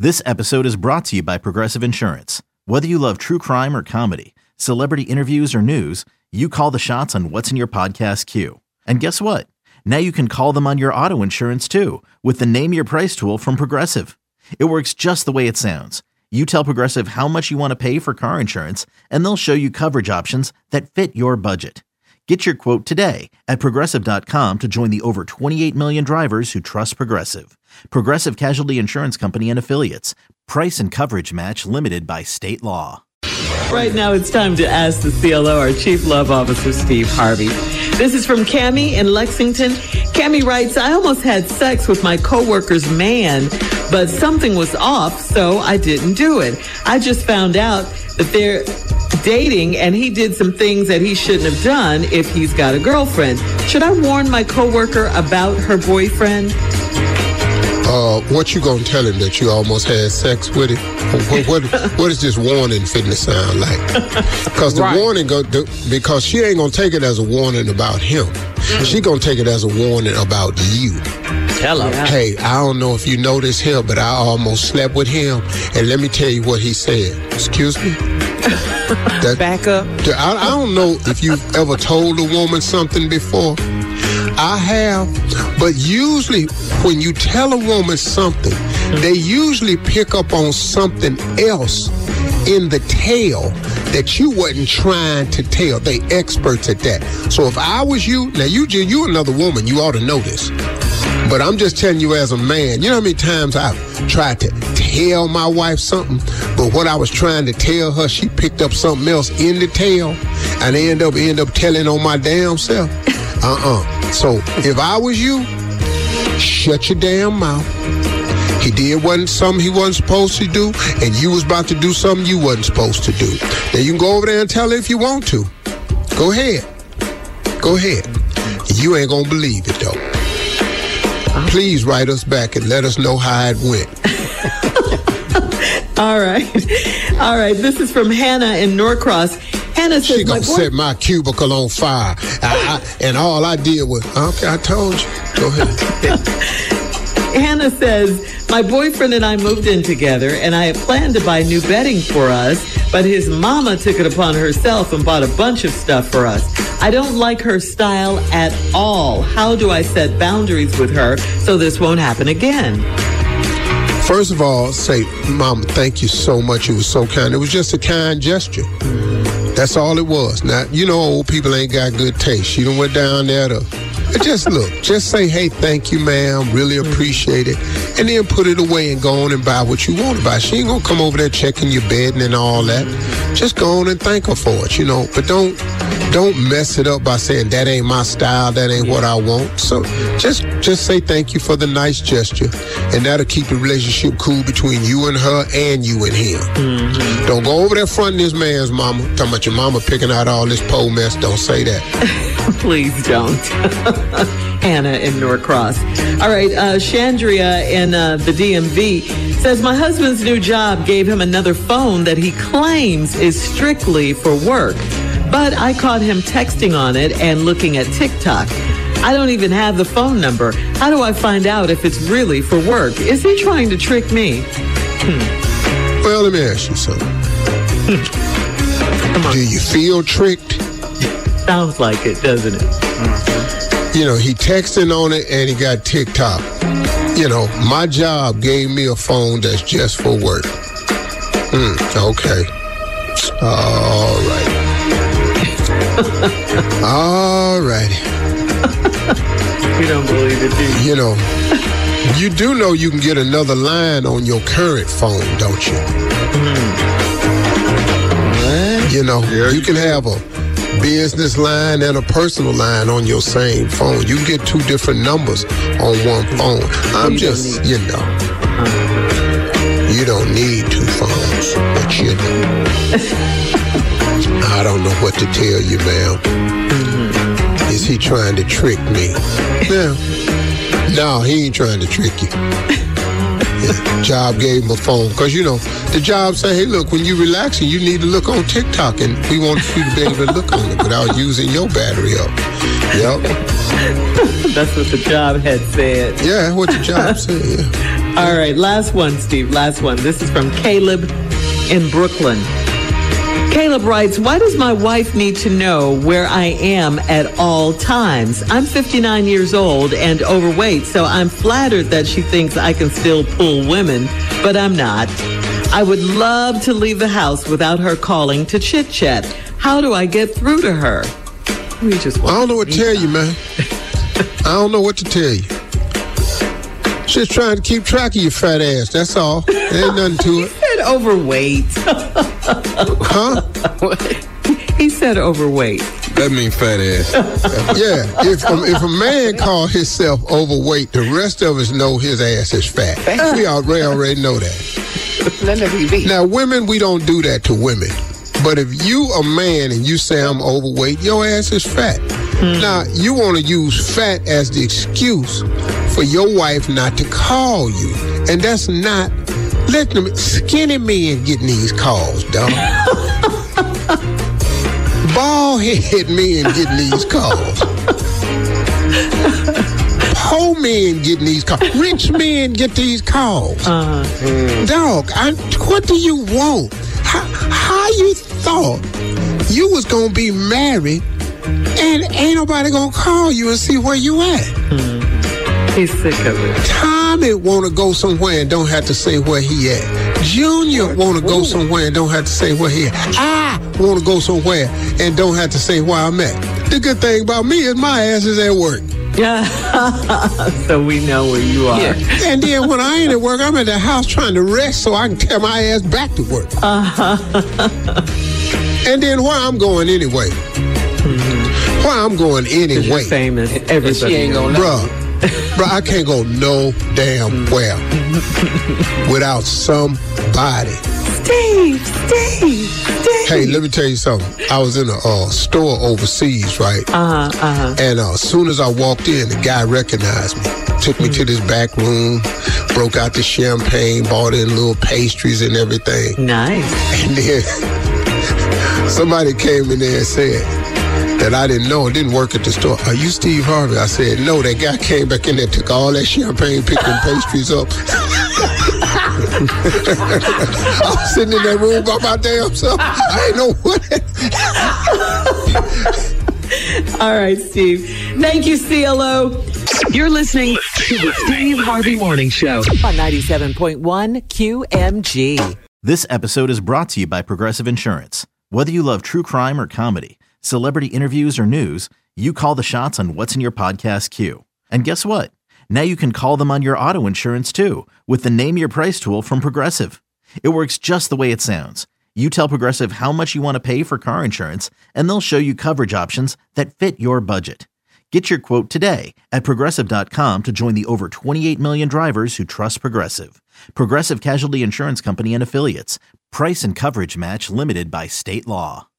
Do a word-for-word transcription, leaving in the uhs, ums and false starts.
This episode is brought to you by Progressive Insurance. Whether you love true crime or comedy, celebrity interviews or news, you call the shots on what's in your podcast queue. And guess what? Now you can call them on your auto insurance too with the Name Your Price tool from Progressive. It works just the way it sounds. You tell Progressive how much you want to pay for car insurance, and they'll show you coverage options that fit your budget. Get your quote today at Progressive dot com to join the over twenty-eight million drivers who trust Progressive. Progressive Casualty Insurance Company and Affiliates. Price and coverage match limited by state law. Right now it's time to ask the C L O, our Chief Love Officer, Steve Harvey. This is from Cammie in Lexington. Cammie writes, I almost had sex with my coworker's man, but something was off, so I didn't do it. I just found out that they're dating and he did some things that he shouldn't have done if he's got a girlfriend. Should I warn my coworker about her boyfriend? Uh, what you gonna tell him, that you almost had sex with it? What what, what is this warning finna sound like? Because the right. warning go the, because she ain't gonna take it as a warning about him. Mm-hmm. She gonna take it as a warning about you. Hello. Hey, I don't know if you know this here, but I almost slept with him, and let me tell you what he said. Excuse me. That, Back up. I, I don't know if you've ever told a woman something before. I have, but usually when you tell a woman something, they usually pick up on something else in the tale that you wasn't trying to tell. They experts at that. So if I was you, now you you another woman, you ought to know this. But I'm just telling you as a man, you know how many times I've tried to tell my wife something, but what I was trying to tell her, she picked up something else in the tale, and they end up end up telling on my damn self. Uh-uh. So if I was you, shut your damn mouth. He did wasn't something he wasn't supposed to do, and you was about to do something you wasn't supposed to do. Now you can go over there and tell her if you want to. Go ahead. Go ahead. You ain't gonna believe it though. Please write us back and let us know how it went. All right. All right. This is from Hannah in Norcross. Hannah says, she gonna my boy- set my cubicle on fire. I, I, and all I did was, okay, I told you. Go ahead. Hannah says, my boyfriend and I moved in together, and I had planned to buy new bedding for us, but his mama took it upon herself and bought a bunch of stuff for us. I don't like her style at all. How do I set boundaries with her so this won't happen again? First of all, say, Mama, thank you so much. You were so kind. It was just a kind gesture. That's all it was. Now, you know old people ain't got good taste. She done went down there to... Just look, just say, hey, thank you, ma'am, really appreciate it, and then put it away and go on and buy what you want to buy. She ain't gonna come over there checking your bedding and all that. Just go on and thank her for it, you know, but don't don't mess it up by saying that ain't my style, that ain't what I want. So just just say thank you for the nice gesture, and that'll keep the relationship cool between you and her and you and him. Mm-hmm. Don't go over there fronting this man's mama, talking about your mama picking out all this pole mess. Don't say that. Please don't. Hannah in Norcross. All right, uh, Chandria in uh, the D M V says, my husband's new job gave him another phone that he claims is strictly for work. But I caught him texting on it and looking at TikTok. I don't even have the phone number. How do I find out if it's really for work? Is he trying to trick me? Hmm. Well, let me ask you something. Do you feel tricked? Sounds like it, doesn't it? Mm-hmm. You know, he texting on it and he got TikTok. You know, my job gave me a phone that's just for work. Mm, okay. All right. All right. You don't believe it, do you? You know, you do know you can get another line on your current phone, don't you? Mm. What? You know, yeah, you can have a business line and a personal line on your same phone. You can get two different numbers on one phone. I'm just, you know, you don't need two phones, but you know. I don't know what to tell you, ma'am. Mm-hmm. Is he trying to trick me? No. No, he ain't trying to trick you. Yeah. Job gave him a phone. Because, you know, the job said, hey, look, when you're relaxing, you need to look on TikTok. And we want you to be able to look on it without using your battery up. Yep. That's what the job had said. Yeah, that's what the job said, yeah. All right, last one, Steve, last one. This is from Caleb in Brooklyn. Caleb writes, why does my wife need to know where I am at all times? I'm fifty-nine years old and overweight, so I'm flattered that she thinks I can still pull women, but I'm not. I would love to leave the house without her calling to chit-chat. How do I get through to her? We just I don't know what to tell you, man. I don't know what to tell you. She's trying to keep track of your fat ass, that's all. There ain't nothing to it. He said overweight. Huh? He said overweight. That means fat ass. Yeah, if um, if a man call himself overweight, the rest of us know his ass is fat. We already, already know that. Now, women, we don't do that to women. But if you a man and you say I'm overweight, your ass is fat. Mm. Now, you want to use fat as the excuse for your wife not to call you. And that's not, let them, skinny men getting these calls, dog. Bald head men getting these calls. Poor men getting these calls. Rich men get these calls. Uh-huh. Mm. Dog, I, what do you want? How, how you thought you was going to be married and ain't nobody going to call you and see where you at? Mm. He's sick of it. Tommy want to go somewhere and don't have to say where he at. Junior want to go somewhere and don't have to say where he at. I want to go somewhere and don't have to say where I'm at. The good thing about me is my ass is at work. Yeah. So we know where you are. Yeah. And then when I ain't at work, I'm at the house trying to rest so I can tell my ass back to work. Uh-huh. And then where I'm going anyway. Mm-hmm. Where I'm going anyway. You're famous. Everybody she ain't gonna Bruh. Bro, I can't go no damn well without somebody. Steve, Steve, Steve. Hey, let me tell you something. I was in a uh, store overseas, right? Uh-huh, uh-huh. And uh, as soon as I walked in, the guy recognized me. Took me mm-hmm. to this back room, broke out the champagne, bought in little pastries and everything. Nice. And then somebody came in there and said that I didn't know, didn't work at the store. Are you Steve Harvey? I said, no. That guy came back in there, took all that champagne, picked them pastries up. I was sitting in that room by my damn self. I ain't know what. All right, Steve. Thank you, C L O. You're listening to the Steve Harvey Morning Show on ninety-seven point one Q M G. This episode is brought to you by Progressive Insurance. Whether you love true crime or comedy, celebrity interviews or news, you call the shots on what's in your podcast queue. And guess what? Now you can call them on your auto insurance too with the Name Your Price tool from Progressive. It works just the way it sounds. You tell Progressive how much you want to pay for car insurance, and they'll show you coverage options that fit your budget. Get your quote today at Progressive dot com to join the over twenty-eight million drivers who trust Progressive. Progressive Casualty Insurance Company and Affiliates. Price and coverage match limited by state law.